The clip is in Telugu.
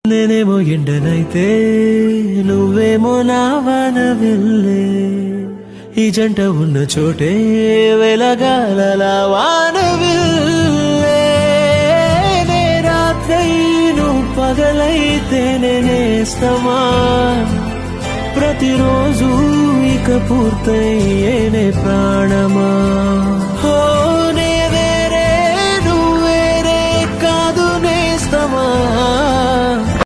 నేనేమో ఎండనైతే నువ్వేమో నా వానవిల్లే, ఈ జంట ఉన్న చోటే వెలగాలలా వానవిల్లే. నే రాత్రై నువ్వు పగలైతే నేనేస్తమా, ప్రతిరోజు ఇక పూర్తయ్యేనే ప్రాణమా.